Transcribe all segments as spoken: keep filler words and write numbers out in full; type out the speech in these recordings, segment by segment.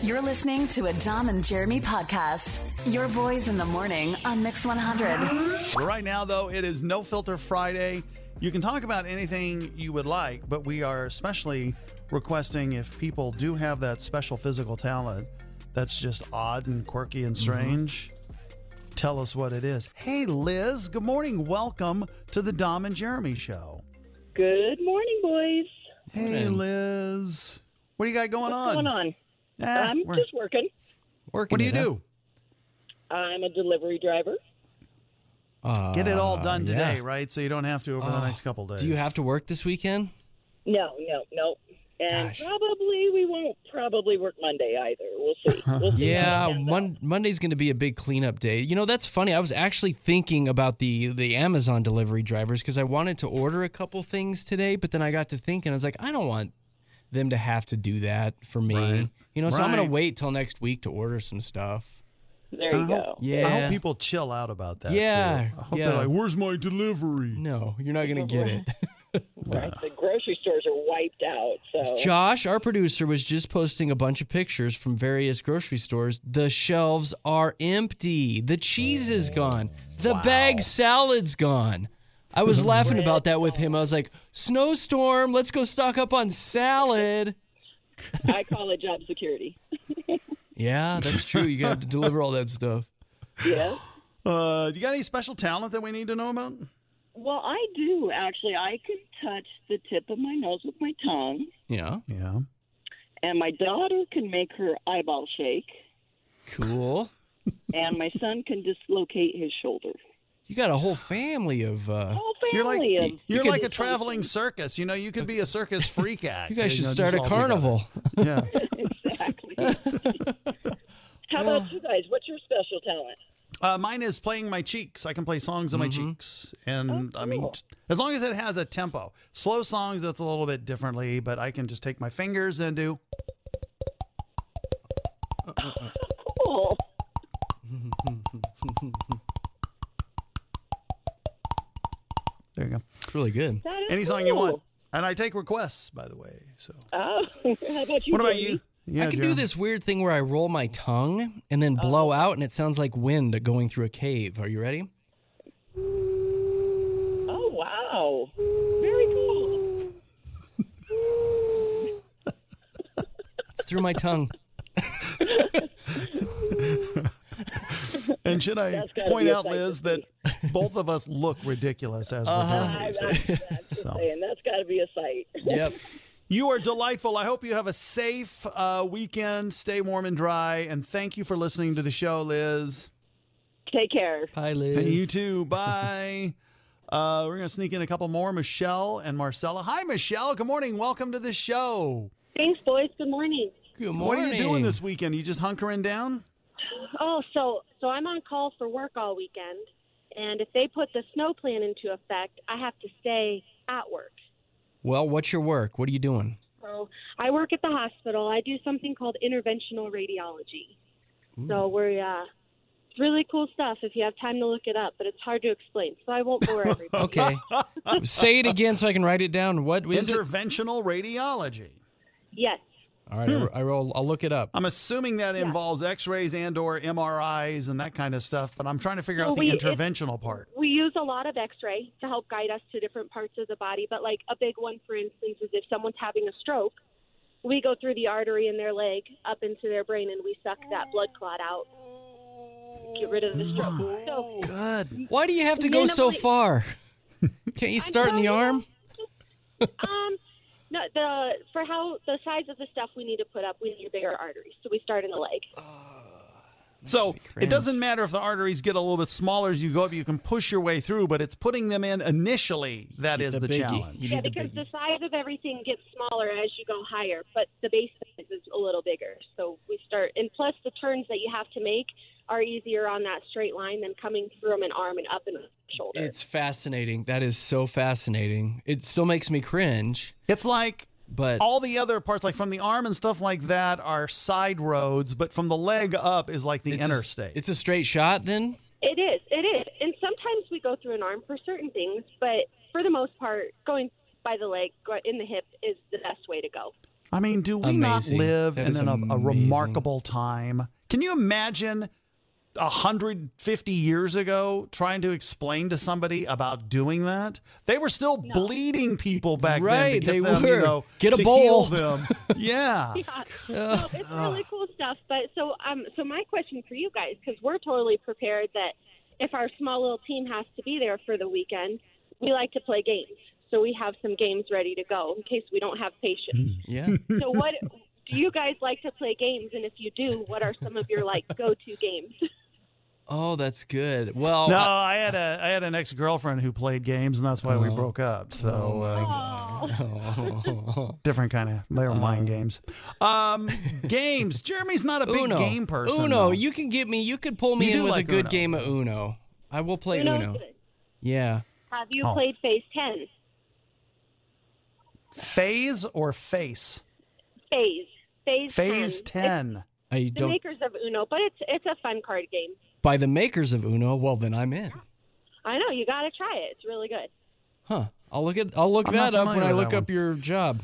You're listening to a Dom and Jeremy podcast. Your boys in the morning on Mix one hundred. Right now, though, it is No Filter Friday. You can talk about anything you would like, but we are especially requesting if people do have that special physical talent that's just odd and quirky and strange, mm-hmm. tell us what it is. Hey, Liz, good morning. Welcome to the Dom and Jeremy Show. Good morning, boys. Hey, Liz. What do you got going What's on? What's going on? Ah, I'm just working. Working. What do you it, huh? do? I'm a delivery driver. Uh, Get it all done today, yeah. right? So you don't have to over the Oh, next couple days. Do you have to work this weekend? No, no, no. And Gosh. probably we won't probably work Monday either. We'll see. We'll see Yeah, how it pans out. Mon- Monday's going to be a big cleanup day. You know, that's funny. I was actually thinking about the, the Amazon delivery drivers because I wanted to order a couple things today, but then I got to thinking, I was like, I don't want them to have to do that for me. Right. You know, so I'm going Right. to wait till next week to order some stuff. There you I go. hope, Yeah. I hope people chill out about that, Yeah, too. I hope yeah. they're like, where's my delivery? No, you're not going to get it. Right. The grocery stores are wiped out. So Josh, our producer, was just posting a bunch of pictures from various grocery stores. The shelves are empty. The cheese is gone. The Wow. bag salad's gone. I was laughing about that with him. I was like, snowstorm, let's go stock up on salad. I call it job security. Yeah, that's true. You got to deliver all that stuff. Yes. Uh, you got any special talent that we need to know about? Well, I do actually. I can touch the tip of my nose with my tongue, Yeah, Yeah. and my daughter can make her eyeball shake, cool. and my son can dislocate his shoulder. You got a whole family of... Uh, Whole You're like family of you're could- like a traveling circus. You know, you could be a circus freak act. you guys should know, start just a all carnival. together. Yeah. Exactly. How about you guys? What's your special talent? Uh, mine is playing my cheeks. I can play songs on my Mm-hmm. cheeks, and Oh, I mean, cool. as long as it has a tempo. Slow songs, that's a little bit differently, but I can just take my fingers and do. Cool. There you go. It's really good. That is Any song cool. you want, and I take requests, by the way. So, Oh, how about you? what about Jamie? you? Yeah, I can Jeremy. do this weird thing where I roll my tongue and then blow out, and it sounds like wind going through a cave. Are you ready? Oh, wow. Very cool. It's through my tongue. And should I That's gotta point be a out, sight to Liz, that both of us look ridiculous as Uh-huh. we're doing I, these I'm things. just So. saying, that's got to be a sight. Yep. You are delightful. I hope you have a safe uh, weekend. Stay warm and dry. And thank you for listening to the show, Liz. Take care. Hi, Liz. And you too. Bye. Uh, we're going to sneak in a couple more. Michelle and Marcella. Hi, Michelle. Good morning. Welcome to the show. Thanks, boys. Good morning. Good morning. What are you doing this weekend? You just hunkering down? Oh, so so I'm on call for work all weekend, and if they put the snow plan into effect, I have to stay at work. Well, what's your work? What are you doing? So I work at the hospital. I do something called interventional radiology. So we're uh, it's really cool stuff if you have time to look it up, but it's hard to explain, so I won't bore everybody. Okay. Say it again so I can write it down. What is it? Interventional radiology. Yes. All right, I, I roll, I'll look it up. I'm assuming that involves x-rays and or M R Is and that kind of stuff, but I'm trying to figure Well, out the we- it- interventional part. We use a lot of x-ray to help guide us to different parts of the body, but like a big one, for instance, is if someone's having a stroke, we go through the artery in their leg up into their brain and we suck that blood clot out, get rid of the stroke. So, Good. Why do you have to go so Minimally- far? Can't you start in the arm? um, no, the for how the size of the stuff we need to put up, we need bigger arteries, so we start in the leg. So me it cringe. doesn't matter if the arteries get a little bit smaller as you go up. You can push your way through, but it's putting them in initially that is The the, biggie. challenge. You Yeah, need the because biggie. the size of everything gets smaller as you go higher, but the base size is a little bigger. So we start, and plus the turns that you have to make are easier on that straight line than coming from an arm and up and shoulder. It's fascinating. That is so fascinating. It still makes me cringe, It's like but all the other parts, like from the arm and stuff like that, are side roads, but from the leg up is like the it's a- interstate. it's a straight shot then? It is. It is. And sometimes we go through an arm for certain things, but for the most part, going by the leg, go- in the hip is the best way to go. I mean, do we Amazing. not live That in is an, a, a amazing. remarkable time? Can you imagine one hundred fifty years ago trying to explain to somebody about doing that? They were still bleeding people back then Right, to get they them, were. you know, Get a to bowl. heal them. Yeah. Yeah, no, it's really cool stuff. But so, um, so my question for you guys, because we're totally prepared that if our small little team has to be there for the weekend, we like to play games. So we have some games ready to go in case we don't have patience. Yeah. So what do you guys like to play games? And if you do, what are some of your like go-to games? Oh, that's good. Well, No, I- I had a I had an ex girlfriend who played games, and that's why we Oh. broke up. So uh, Oh, different kind of they were mind games. Um, games. Jeremy's not a big Uno. game person. Uno, though. you can get me. You could pull me You in do with like a good Uno. game of Uno. I will play Uno's Uno. good. Yeah. Have you Oh. played Phase ten? Phase or face? Phase. Phase. Phase ten. ten. I It's the don't. makers of Uno, but it's it's a fun card game. By the makers of Uno. Well, then I'm in. I know you got to try it. It's really good. Huh. I'll look at. I'll look I'm that not up when familiar I with look that up your job.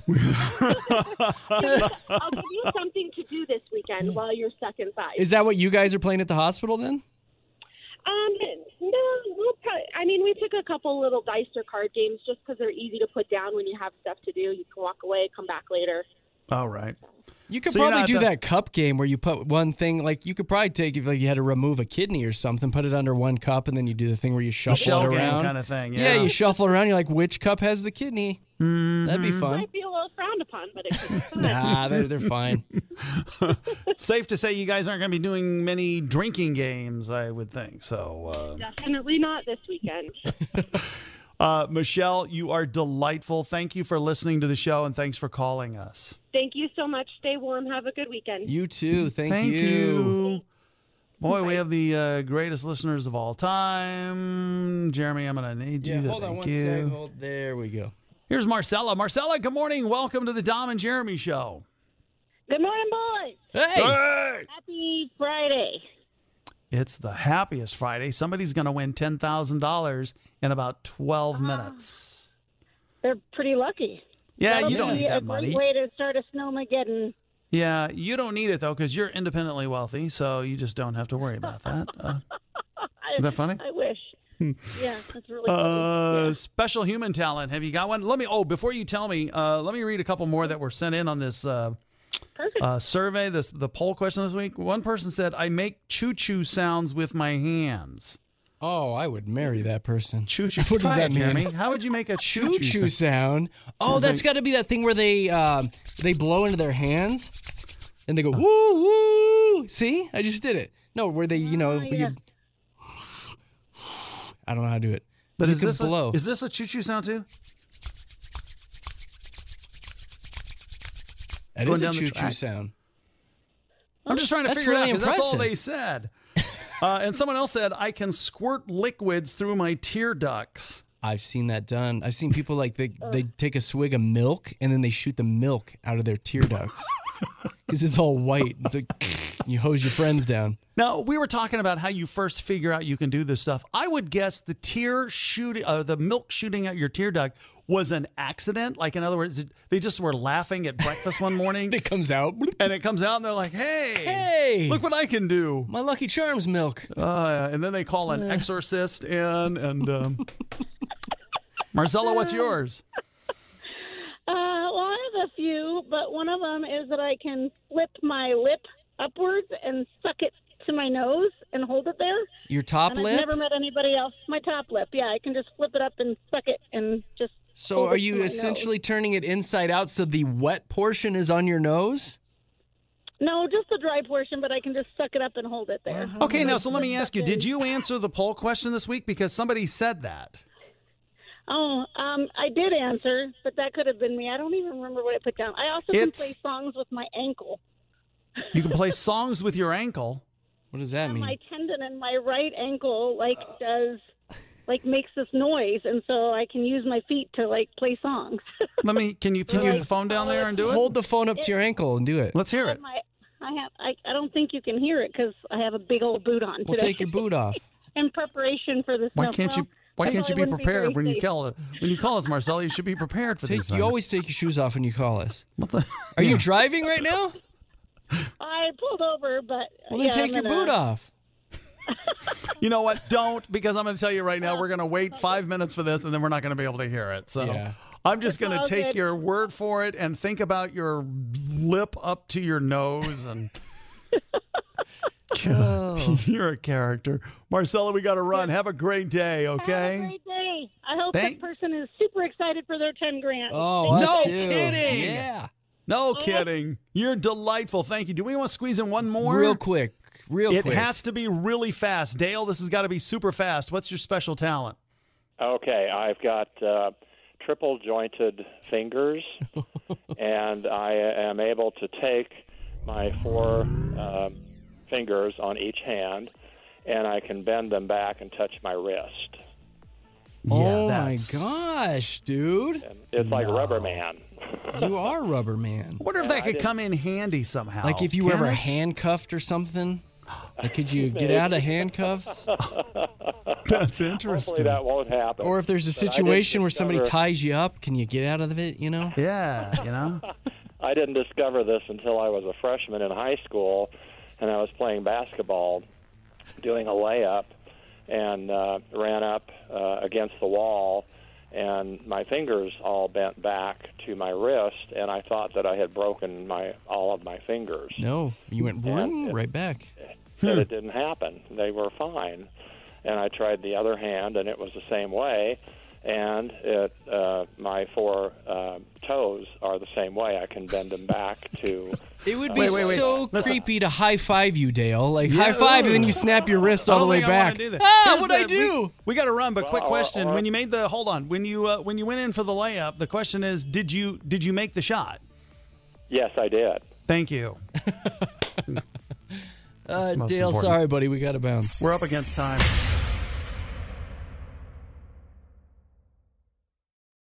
I'll give you something to do this weekend while you're stuck inside. Is that what you guys are playing at the hospital then? Um, no, we'll probably, I mean, we took a couple little dice or card games just because they're easy to put down when you have stuff to do. You can walk away, come back later. All right. You could So you're probably not do the- that cup game where you put one thing, like you could probably take if like you had to remove a kidney or something, put it under one cup, and then you do the thing where you The shuffle shell it game around. kind of thing. yeah. Yeah. you shuffle around. You're like, which cup has the kidney? That'd be fun. Might be a little frowned upon, but it could be fun. Nah, they're they're fine. Safe to say you guys aren't going to be doing many drinking games, I would think. So, uh, Definitely not this weekend. uh, Michelle, you are delightful. Thank you for listening to the show, and thanks for calling us. Thank you so much. Stay warm. Have a good weekend. You too. Thank, Thank you. you. Boy, we have the uh, greatest listeners of all time. Jeremy, I'm going to need you Yeah, to hold on thank one you. sec. Hold, there we go. Here's Marcella. Marcella, good morning. Welcome to the Dom and Jeremy Show. Good morning, boys. Hey, Hey! Happy Friday. It's the happiest Friday. Somebody's going to win ten thousand dollars in about twelve minutes. They're pretty lucky. Yeah, That'll you don't be need a that great money. way to start a snowmageddon. Yeah, you don't need it, though, because you're independently wealthy, so you just don't have to worry about that. Uh, I, is that funny? I wish. Yeah, that's really Uh, funny. Yeah. Special human talent. Have you got one? Let me. Oh, before you tell me, uh, let me read a couple more that were sent in on this uh, Perfect. uh, survey. This the poll question this week. One person said, "I make choo-choo sounds with my hands." oh, I would marry that person. Choo-choo. What does Try that it, mean? Jeremy. How would you make a choo-choo? Choo-choo sound? sound. Oh, that's got to be that thing where they um, they blow into their hands and they go woo woo. See, I just did it. No, where they you know Oh, yeah. you, I don't know how to do it. But You is can this blow. a, is this a choo-choo sound too? That going is a down the choo-choo track? sound. I'm just trying to That's figure really it out because that's all impressive. they said. Uh, and someone else said, "I can squirt liquids through my tear ducts." I've seen that done. I've seen people like they they take a swig of milk and then they shoot the milk out of their tear ducts because it's all white. It's like you hose your friends down. Now, we were talking about how you first figure out you can do this stuff. I would guess the tear shooting, uh, the milk shooting out your tear duct was an accident. Like, in other words, it- they just were laughing at breakfast one morning It comes out. and it comes out and they're like, hey, Hey, look what I can do. my Lucky Charms milk. Uh, and then they call an exorcist in. And um, Marcella, what's yours? Uh, well, I have a few, but one of them is that I can flip my lip upwards and suck it to my nose and hold it there. Your top and lip. I've never met anybody else. My top lip, yeah, I can just flip it up and suck it and just. So hold are it to you my nose. essentially turning it inside out so the wet portion is on your nose? No, just the dry portion, but I can just suck it up and hold it there. Okay, now, so let me ask you, did you answer the poll question this week? Because somebody said that. Oh, um, I did answer, but that could have been me. I don't even remember what I put down. I also can It's- play songs with my ankle. You can play songs with your ankle. What does that mean? My tendon in my right ankle like does like makes this noise, and so I can use my feet to like play songs. Let me, can you put your phone down there and do it? Hold the phone up to your ankle and do it. Let's hear I it. have my, I have I, I don't think you can hear it because I have a big old boot on We'll today. take your boot off. in preparation for the Why snow. can't you- Well, Why I can't you probably be wouldn't be prepared very when you safe. call it? When you call us, Marcella, you should be prepared for Take, these things. you always take your shoes off when you call us. What the? Are you driving right now? I pulled over, but Well, then yeah, take I'm your gonna- boot off. You know what? Don't, because I'm going to tell you right now, we're going to wait five minutes for this, and then we're not going to be able to hear it. So Yeah. I'm just going to all take good. your word for it and think about your lip up to your nose. And Oh. you're a character. Marcella, we got to run. Have a great day, Have a okay? great day. I hope Thank- that person is super excited for their ten grand. Oh, No us too. kidding. Yeah. No kidding. You're delightful. Thank you. Do we want to squeeze in one more? Real quick. Real It quick. has to be really fast. Dale, this has got to be super fast. What's your special talent? Okay, I've got uh, triple jointed fingers, and I am able to take my four uh, fingers on each hand, and I can bend them back and touch my wrist. oh, my that's- gosh, dude. And it's like Rubber Man. You are Rubber Man. I wonder if that could come in handy somehow. Like if you were Can ever it? handcuffed or something. Like could you get out of handcuffs? That's Hopefully interesting. that won't happen. Or if there's a But I did situation where somebody discover- ties you up, can you get out of it, you know? Yeah, you know? I didn't discover this until I was a freshman in high school, and I was playing basketball, doing a layup, and uh, ran up uh, against the wall, and my fingers all bent back to my wrist, and I thought that I had broken my all of my fingers. No, you went vroom, it- right back. But it didn't happen. They were fine. And I tried the other hand, and it was the same way. And it, uh, my four uh, toes are the same way. I can bend them back to. It would be Wait, wait, wait. so Listen. creepy to high five you, Dale. Like Yeah, high five, and then ooh. you snap your wrist I all the don't way think I wanna back. do that. Ah, Here's what'd I the- do? We, we got to run, but quick Well, or- question: or- when you made the hold on, when you uh, when you went in for the layup, the question is, did you did you make the shot? Yes, I did. Thank you. Uh, most Dale, important. sorry, buddy, we got to bounce. We're up against time.